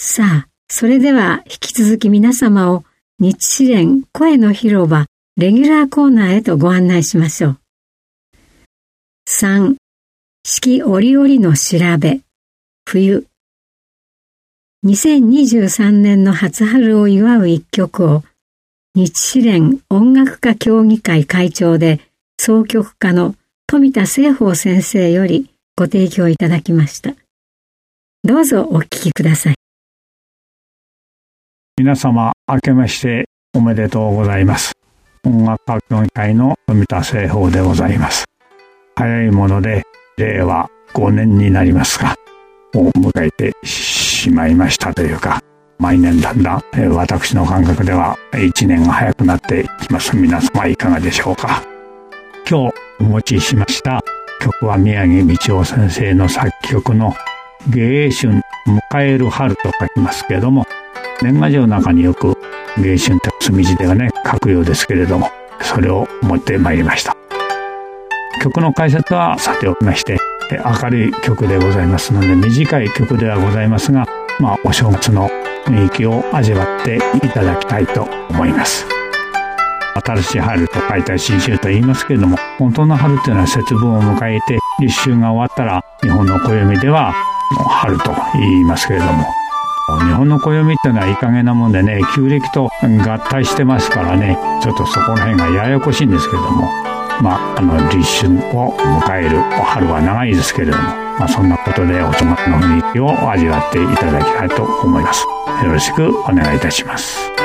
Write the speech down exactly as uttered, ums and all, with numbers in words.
さあ、それでは引き続き皆様を日詩連声の広場レギュラーコーナーへとご案内しましょう。さん、四季折々の調べ、冬。にせんにじゅうさんねんの初春を祝う一曲を、日詩連音楽家協議会会長で作曲家の富田清峰先生よりご提供いただきました。どうぞお聴きください。 皆様、明けましておめでとうございます。音楽家協議会の富田清峰でございます。早いものでれいわごねんになりますが、を迎えてしまいましたというか、毎年だんだん、えー、私の感覚ではいちねんが早くなってきます。皆様いかがでしょうか。今日お持ちしました曲は宮城道夫先生の作曲の迎春迎える春と書きますけれども、年賀状の中によく迎春と墨字ではね書くようですけれども、それを持ってまいりました。曲の解説はさておきまして、明るい曲でございますので短い曲ではございますが、まあお正月の雰囲気を味わっていただきたいと思います。新しい春と書いたり新春と言いますけれども、本当の春というのは節分を迎えて立春が終わったら日本の暦では春と言いますけれども、日本の暦っていうのはいい加減なもんでね、旧暦と合体してますからね、ちょっとそこの辺がややこしいんですけれども、まあ、あの立春を迎える春は長いですけれども、まあ、そんなことでお正月の雰囲気を味わっていただきたいと思います。よろしくお願いいたします。